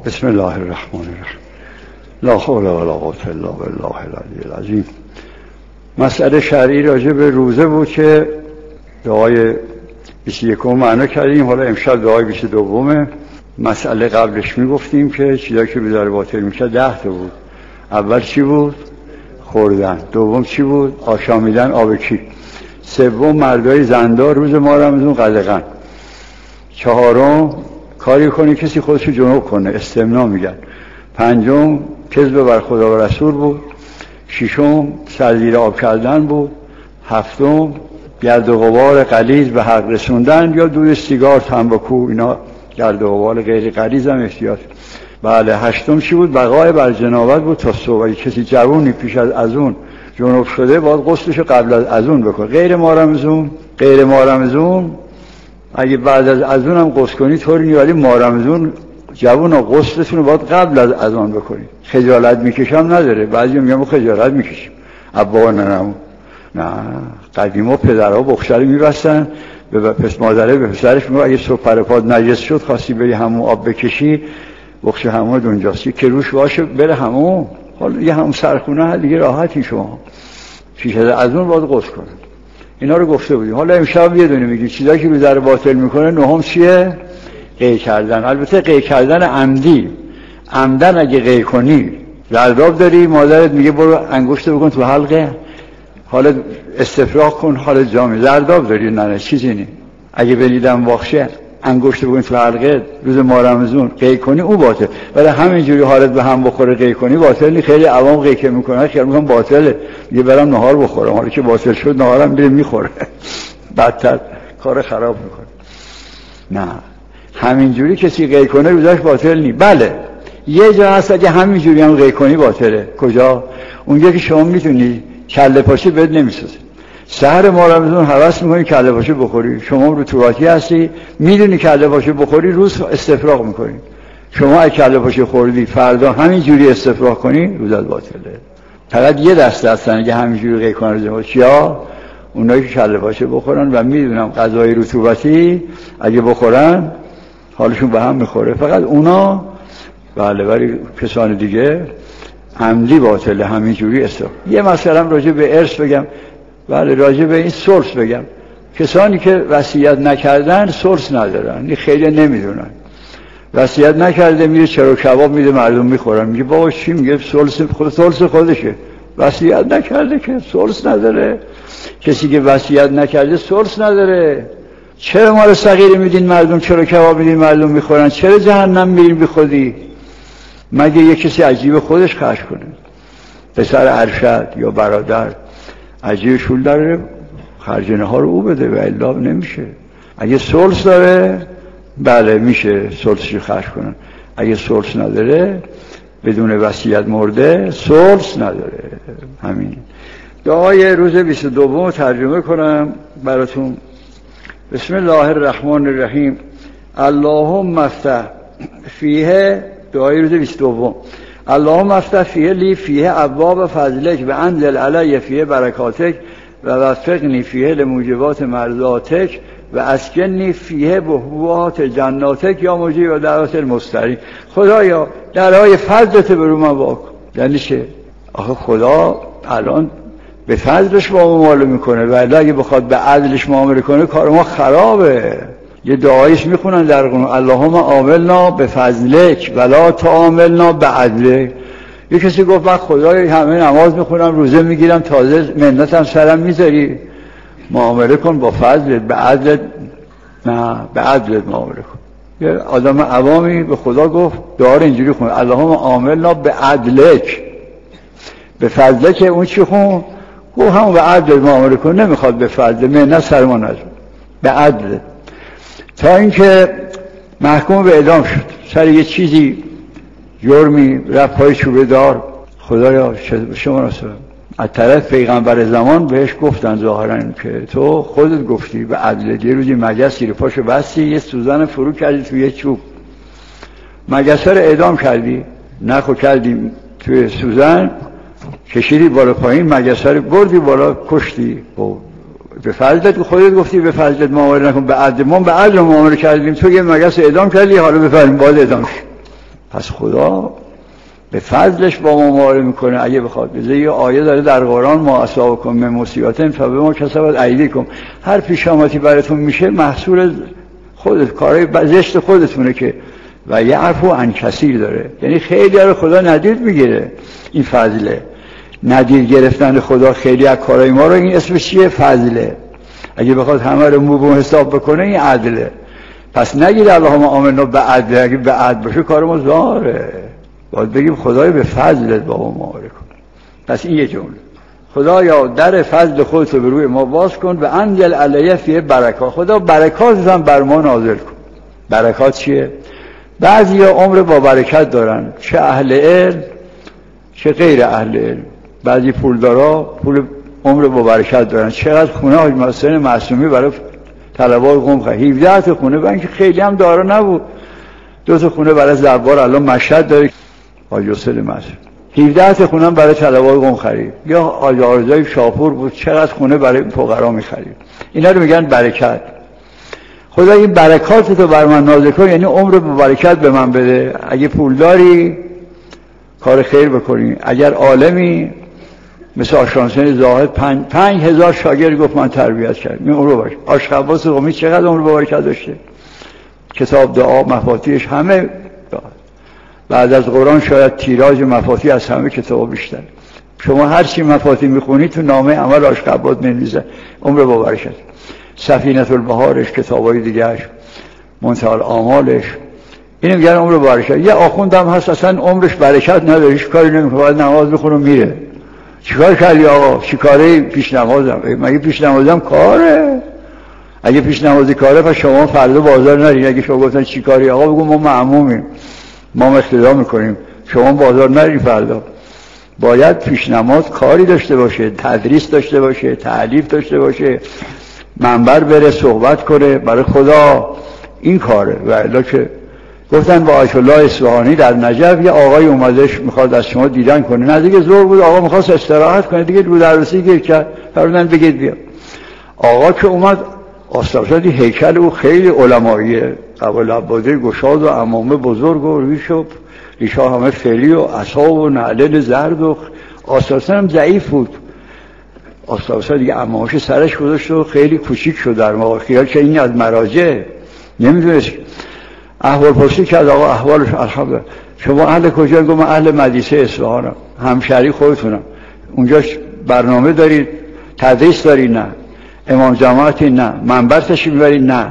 بسم الله الرحمن الرحیم. لا حول ولا قوة الا بالله العلی العظیم. مسئله شرعی راجع به روزه بود که دعای 21 معنا کردیم. حالا امشب دعای 22. مسئله قبلش میگفتیم که چیزایی که روزه رو باطل میکرد 10 تا بود. اول چی بود؟ خوردن. دوم چی بود؟ آشامیدن، آبکی. سوم مردای زندار روز ماه رمضان قدغن. چهارم کاری کنی کسی خودشو جنوب کنه، استمنا میگن. پنجم کذب بر خدا و رسول بود. ششم سر زیر آب کردن بود. هفتم گرد و غبار غلیظ به حق رسوندن یا دود سیگار، تنباکو، اینا گرد و غبار غیر غلیظ هم احتیاط. بله. هشتم چی بود؟ بقای بر جنابت بود تا صبح. اگه کسی جوونی پیش از اون جنوب شده باید غسلشو قبل از اون بکنه. غیر ماه رمضان اگه بعد از اون هم غسل کنی طوری نی، ولی ماه رمضان جوونا غسلتون رو باید قبل از آن بکنید. خجالت میکشم نداره. بعضی میگن خجالت میکشیم. ابا نه قدیما پدرها بخشری میبستن به مادره به پسرش میگه اگه صبح پر پات نجس شد خواستی بری همون آب بکشی، بخش همون اونجاست که روش باشه بره همون. حالا یه همون سرخونه دیگه راحتی شما. پیش از اون باید غسل کنه. اینا رو گفته بودیم. حالا امشب یه دونه میگیم چیزایی که روزه رو باطل میکنه. نهم چیه؟ قی کردن. البته قی کردن عمدی. عمدن اگه قی کنی زرداب داری، مادرت میگه برو انگشت بکن تو حلقه، حالا استفراغ کن، حالا جامعه زرداب داری. نه چیزی نی. اگه بلیدم واخشه انگشت بکن تو حلقه روز ماه رمضان قی کنی او باطل. ولی همینجوری حالت به هم بخوره قی کنی باطل نی. خیلی عوام قی که میکنن خیلی میگن باطله. میگه برام نهار بخورم، حالا که باطل شد نهارم میره میخوره. بدتر کار خراب میکنه. نه همینجوری کسی قی کنه روزش باطل نی. بله یه جا هست اگه همینجوری هم قی کنی باطله. کجا؟ اونجا که شما میتونی کله پاچه بد نمیسازه. سحر ماه رمضان هوس میکنی کله پاچه بخوری، شما رطوبتی هستی میدونی کله پاچه بخوری روز استفراغ میکنی. شما اگه کله پاچه خوردی فردا همینجوری استفراغ کنی روزت باطله. فقط یه دسته هستن اگه همینجوری قی کنن روزت چیا؟ اونایی که کله پاچه بخورن و میدونم غذای رطوبتی اگه بخورن حالشون به هم میخوره. فقط اونا بله، ولی کسان دیگه عمدی باطله همینجوری استفراغ. یه مثلا راجع به ارث بگم. بله راجع به این سورس بگم. کسانی که وصیت نکردن سورس ندارن. این خیلی نمیدونن. وصیت نکرده میره چرا کباب میده مردم میخورن. میگه بابا چی میگه؟ سورس خودشه. وصیت نکرده که سورس نداره. کسی که وصیت نکرده سورس نداره. چرا مال صغیر میدین مردم، چرا کباب میدین مردم میخورن، چرا جهنم میرین بی خودی؟ مگه یه کسی عجیب خودش خرج کنه؟ پسر ارشد یا برادر عجیب شول داره خرجنه ها رو او بده و الا نمیشه. اگه سورس داره بله میشه سورسش خرج کنن. اگه سورس نداره بدون وصیت مرده سورس نداره. همین. دعای روز 22 ترجمه کنم براتون. بسم الله الرحمن الرحیم. اللهم افتح فیه. دعای روز 22. اللهم افتح فیه لی فیه ابواب فضلک و انزل علی فیه برکاتک و وفقنی فیه لموجبات مرضاتک و اسکنی فیه بهوات جناتک یا مجیب و دعوت المستری. خدایا درهای فضلت برو من واکن. یعنی چه؟ آخه خدا الان به فضلش با ما معامله میکنه، ولی اگه بخواد به عدلش معامله کنه کار ما خرابه. یه دعایش میخونن در قرآن اللهم عاملنا به فضلک ولا تعاملنا به عدلک. یه کسی گفت من خدای همه نماز میخونم روزه میگیرم تازه منتم سرم میذاری، معامله کن با فضلت، به عدلت نه، به عدلت معامله کن. یه آدم عوامی به خدا گفت دعا اینجوری خون اللهم عاملنا به عدلک. به فضلک اون چی خون؟ گفت همون به عدلت معامله کن. نمیخواد به فضل منت سر ما نذار، به عدلت. تا اینکه محکوم به اعدام شد سر یه چیزی، جرمی، رفت پای چوبه دار. خدایا شما رسول از طرف پیغمبر زمان بهش گفتن ظاهرا که تو خودت گفتی به عدل. یه روزی مگس زیر پاشو بستی، یه سوزن فرو کردی توی یه چوب، مگس رو اعدام کردی، نخو کردی توی سوزن، کشیدی بالا پایین، مگس رو بردی بالا کشتی. به فضلت خودت گفتی به فضلت معامله نکن، به عدل. ما به عدل معامله کردیم، تو یه مگس اعدام کردی، حالا بفرمایید باید اعدام شد. پس خدا به فضلش با ما معامله میکنه. اگه بخواد بذاره یه آیه داره در قرآن ما اصابکم من مصیبت فبما کسبت ایدیکم، هر پیشامتی براتون میشه محصول خودت، کارهای زشت خودتونه که و یعفو عن کثیر داره. یعنی خیلی رو خدا ندید میگیره. این فضله، ندید گرفتن خدا خیلی از کارهای ما رو، این اسمش چیه؟ فضله. اگه بخواد همه رو موبون حساب بکنه این عدله. پس نگید اللهم آمنا به عدل، اگه به عدل باشه کار ما زاره. باید بگیم خدای به فضلت با ما معامله کن. پس این یه جمله، خدایا در فضل خودت رو به روی ما باز کن و انزل علیه فیه برکات، خدا برکات هم بر ما نازل کن. برکات چیه؟ بعضی ها عمر با برکت دارن، چه اهل علم چه غیر اهل علم. بعضی پولدارا پول عمر با برکت دارن. چقدر خونه حاج محسن معصومی برای طلبای قم خرید، 17 تا خونه، برای اینکه خیلی هم دارا نبود. 2 تا خونه برای زبار الان مشهد داره حاج حسین معصومی، 17 تا خونه برای طلبای قم خرید. یا حاج آرزای شاپور بود، چقدر خونه برای فقرا می‌خرید. اینا رو میگن برکت. خدا این برکات تو بر من نازل کن، یعنی عمر با برکت به من بده. اگه پول داری کار خیر بکنی، اگر عالمی مثل آشانسین زاهد 5000 شاگرد گفت من تربیت کردم، این عمر باشه. آشخباس قمی چقدر عمر با برکت داشته، کتاب دعا مفاتیحش همه بعد از قرآن شاید تیراژ مفاتیح از همه کتاب بیشتر. شما هر چی مفاتیح میخونی تو نامه عمل آشخباس می‌نویسه، عمر با برکت. سفینة البحارش، کتابای دیگه‌اش، منتهی الآمالش، اینو میگن عمر برکت. یه آخوندم هست اصلا عمرش برکت نداره، هیچ کاری نمیکنه، باید نماز بخونه میره. چیکار کردی آقا؟ چیکاره پیش نمازم؟ مگه پیش نمازم کاره؟ اگه پیش نمازی کاره پس شما فردا بازار نرید. اگه شما گفتن چیکاری آقا، بگو ما معمومیم، ما اقتدا میکنیم، شما بازار نرید فردا. باید پیش نماز کاری داشته باشه، تدریس داشته باشه، تعلیف داشته باشه، منبر بره صحبت کنه برای خدا. این کاره. و الا که گفتن با آیت الله اصفهانی در نجف یه آقای اومدش میخواد از شما دیدن کنه، نزدیک ظهر بود، آقا میخواست استراحت کنه دیگه، رو درواسی گیر کرد، فرمودن بگید بیا. آقا که اومد آستافزادی هیکل او خیلی علماییه، قبل عباده گشاد و عمامه بزرگ و ریشا همه فعلی و عصا و نعلن زرد و آستافزاد هم ضعیف بود. آستافزاد دیگه عمامش سرش گذاشت و خیلی کوچیک شد در ما، خیال که این از مراجع نمیدونست. احوال پرسی کرد، آقا احوالش الحمدلله. شما اهل کجا؟ گفت من اهل مدرسه اصفهانم. همشهری خودتونم. اونجا برنامه دارید؟ تدریس دارید؟ نه. امام جماعتی؟ نه. منبر تشریف میبرید؟ نه.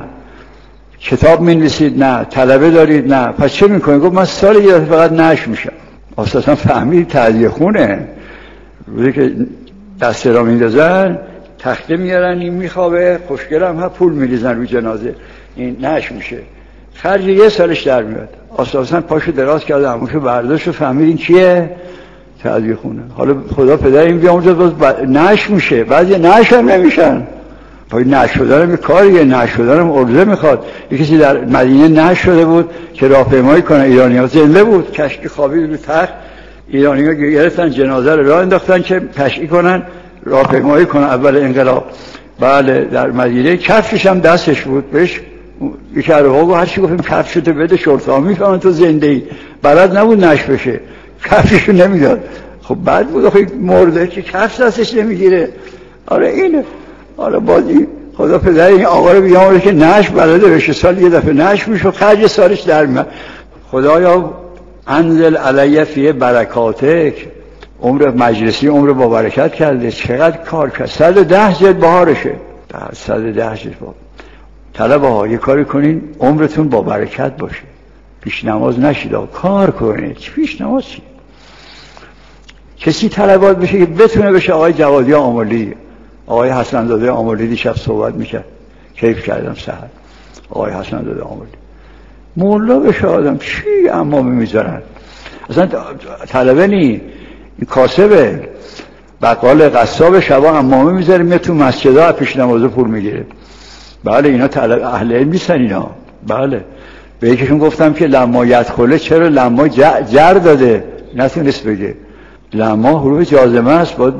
کتاب می‌نویسید؟ نه. طلبه دارید؟ نه. پس چه میکنید؟ گفت من سال یه دفعه فقط نشر میشم. اصلا فهمید تعزیه خونه. روزی که دست را میندازن تخته میارن، این میخوابه، خوشگلم ها، پول میریزن روی جنازه، این نشر میشه. خرج یه سالش در میاد. آساساً پاشو دراز کرده، همونشو برداشت و فهمید این چیه؟ تعزیه خونه. حالا خدا پدر این بیا اونجا باز نشر میشه، بعضی نشر هم نمیشن. پای نشر شدن کاریه، نشر شدن هم عرضه میخواد. یکی در مدینه نشر شده بود که راهپیمایی کنه، ایرانی‌ها زنده بود، کشتی خوابید رو تخت، ایرانی‌ها گرفتن جنازه رو راه انداختن که تشییع کنن، راهپیمایی کنن اول انقلاب. بله در مدینه کفشش هم دستش بود، بهش یکی عربا هر چی گفتیم کفشتو بده، شرطا میفهمن تو زنده ای. بلد نبود نشر بشه، کفششو نمیداد. خب بعد بود آخه مرده که کفش دستش نمیگیره. آره اینه. حالا بازی خدا پدر این آقا رو بیامونه که نشر بلده بشه، سال یه دفعه نشر میشه، خرج سالش در میاد. خدایا انزل علیه فیه برکاتک، عمر مجلسی عمر با برکت کرده، چقدر کار کرد. 110 جلد بهارشه، 110 جلد بهار. طلبه ها یه کاری کنین عمرتون با برکت باشه، پیش نماز نشید، کار کنید. پیش نماز چی؟ کسی طلبات بشه که بتونه بشه آقای جوادی آملی، آقای حسن زاده آملی دیشب صحبت میکرد، کیف کردم سحر. آقای حسن زاده آملی مولا بشه آدم، چی امامه میذارن؟ اصلا طلبه نی، این کاسبه، بقال قصاب شبا امامه میذاره، میاد تو مسجدها پیش نمازه پول میگیره. بله اینا اهل علم نیستن اینا. بله به یکیشون گفتم که لما یدخله، چرا لما جر داده؟ نتونست بگه. لما حروف جازمه است، باید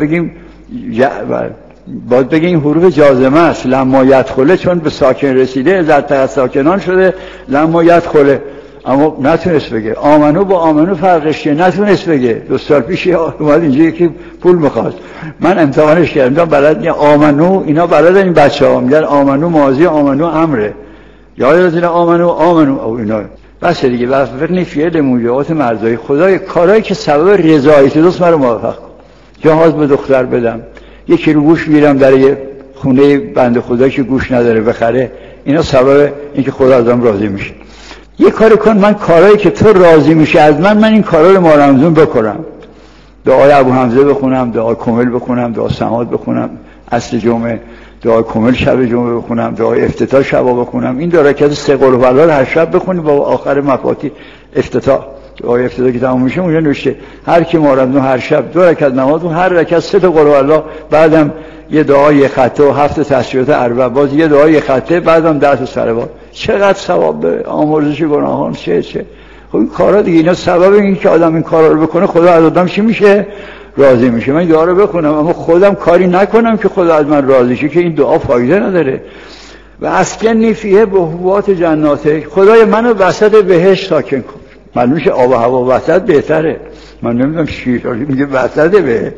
بگیم حروف جازمه است. لما یدخله چون به ساکن رسیده، زرتر از ساکنان شده، لما یدخله. اما نتونست بگه. آمنو با آمنو فرقش چیه؟ نتونست بگه. 2 سال پیش اومد اینجا یکی پول میخواست، من امتحانش کردم بلد نیست. آمنو اینا بلدن این بچه‌ها، میگن آمنو ماضی، آمنو امره، یادتونه آمنو او اینا بس دیگه. وفقنی فعل موجبات مرضای خدای، کارهایی که سبب رضایت دوست مرا موفق کن. جهاز به دختر بدم، یکی رو گوش میرم در یه خونه بنده خدا که گوش نداره بخره، اینا سبب اینکه خدا ازم راضی میشه. یه کاری کن، من کارهایی که تو راضی میشه از من این کارا رو ماه رمضان بکنم. دعای ابو حمزه بخونم، دعای کامل بخونم، دعای سماعت بخونم اصل جمعه، دعای کامل شب جمعه بخونم، دعای افتتاح شب بخونم. این 2 رکعت 3 قل هوالله رو هر شب بخونی با آخر مفاتیح افتتاح. دعای افتتاح که تموم میشه اونجا نوشته هر کی ماه رمضان هر شب 2 رکعت نماز و هر رکعت 3 قل هوالله، بعدم یه دعای خطه و 7 تسبیحات اربع، باز یه دعای خطه، بعدم 10 تا صلوات. چقدر ثواب داره آمرزش گناهان. چه خب این کارا دیگه، اینا سبب این که آدم این کارا رو بکنه خدا از آدم چی میشه؟ راضی میشه. من دعا رو بخونم اما خودم کاری نکنم که خدا از من راضی شه، که این دعا فایده نداره. و اسکنی فیه بهوات جناته، خدای منو وسط بهشت ساکن کن. معلومه میشه آب و هوا وسط بهتره، من نمیدونم شیرازی میگه وسط به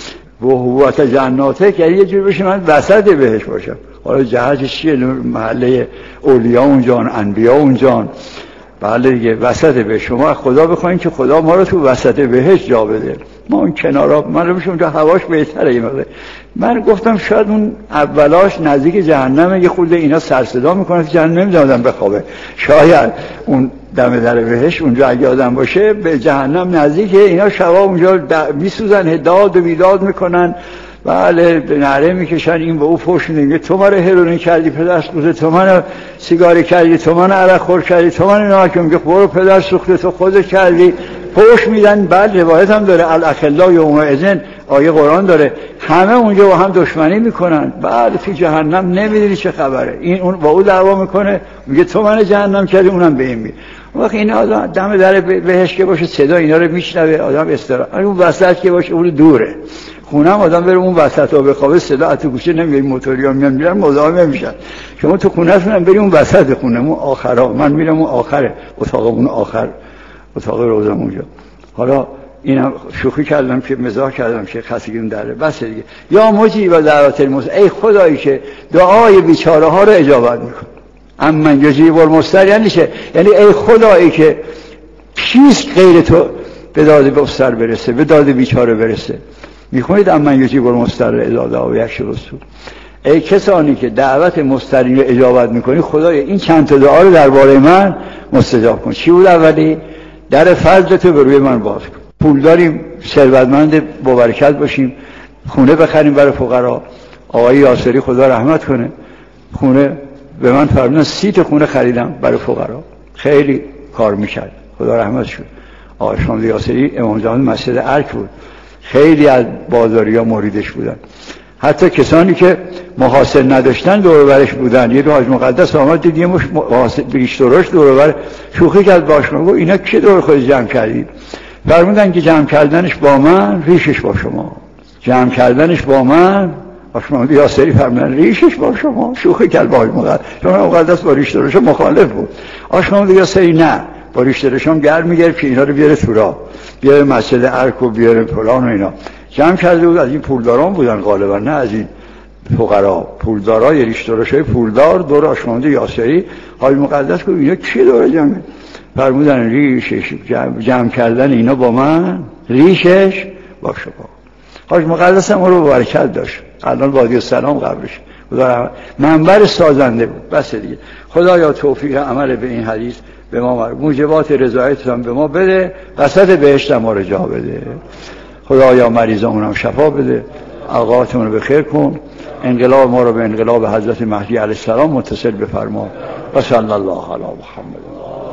بهوات جناته، که یه جور بشه من وسط بهشت باشم. حالا جهتش چیه؟ محله اولیاء اونجان، انبیا اونجان، بله دیگه وسط به شما خدا بخواین که خدا ما رو تو وسط بهشت جا بده. ما اون کنارا من رو اونجا هواش بهتره. این من گفتم شاید اون اولاش نزدیک جهنمه، یه خورده اینا سر صدا میکنه که جهنم نمیدادن بخوابه. شاید اون دم در بهشت اونجا اگه آدم باشه به جهنم نزدیکه، اینا شبا اونجا میسوزن، هداد و بیداد میکنن، بله نعره میکشن، این به او فحش میدن، تو من هروئین کردی پدر سوخته، تو من سیگاری کردی، تو من عرق خور کردی، تو من اینا که میگه برو پدر سوخته تو خودت کردی، فحش میدن. بعد روایت هم داره الاخلا یومئذ، آیه قرآن داره، همه اونجا با هم دشمنی میکنن. بعد تو جهنم نمیدونی چه خبره، این اون با او دعوا میکنه، میگه تو من جهنم کردی، اونم به این میگه. وقتی این آدم دم در بهشت که باشه صدا اینا رو میشنوه، آدم استراحت. اون وسط که باشه اون دوره، خونم آدم بره اون وسط ها بخوابه، صدا تو گوشه نمیاد، موتوریا میرن مزاحم نمیشن. شما تو خونه‌تون بریم اون وسط خونه، اون آخرا، من میرم اون آخر اتاقمون، آخر اتاق روزم اونجا. حالا اینم شوخی کردم که مزاح کردم که خستگیم داره، بس دیگه. یا مجیب دعوت المضطر، ای خدایی که دعای بیچاره ها رو اجابت میکنه. امن یجیب المضطر یعنی چه؟ یعنی ای خدایی که چیز غیر تو به داد مضطر برسه، به داد بیچاره برسه. میخونید امن یجیب المضطر اذا دعا و یکشف السوء. ای کسانی که دعوت مضطرین رو اجابت میکنی، خدای این چند تا دعا رو درباره من مستجاب کن. چی بود اولی؟ در فضل تو به روی من باز کن. پول داریم، ثروتمند با برکت باشیم، خونه بخریم برای فقرا. آقای یاسری خدا رحمت کنه، خونه به من فرمودن 30 تا خونه خریدم برای فقرا، خیلی کار میکرد، خدا رحمت شد. آقای شامل یاسری امام زمان مسجد ارک بود، خیلی از بازاریا مریدش بودن، حتی کسانی که محاسن نداشتن دور و برش بودن. یه حاج مقدس آمد دید یه مش ریش درشت دور و بر، شوخی کرد باش، گفت اینا کی دور خود جمع کردید؟ فرمودن که جمع کردنش با من، ریشش با شما. جمع کردنش با من، آشمامد یاسری فرمودن ریشش با شما. شوخی کرد با حاج مقدس، چون مقدس با ریش درشت مخالف بود. آشمامد یاسری نه، با ریش درشتم گرم میگرفت که اینا رو بیاره تو راه، بیاره مسجد ارک و بیاره فلان و اینا. جمع کرده بود، از این پولداران بودن غالبا، نه از این فقرا. پولدارای ریش درشتای پولدار دور آشمامد یاسری. حاج مقدس گفت اینا کی دور جمع؟ فرمودن ریشش، جمع کردن اینا با من، ریشش با شما. حاج مقدس هم رو برکت داشت، الان وادی السلام قبرش، خدا منبر سازنده بود. بس دیگه. خدایا توفیق عمل به این حدیث به ما، موجبات رضایتتون به ما بده، وسط بهشت ما رو جا بده. خدایا مریضامون هم شفا بده، اوقاتمون رو بخیر کن، انقلاب ما رو به انقلاب حضرت مهدی علیه السلام متصل بفرما. و صلی الله علی محمد.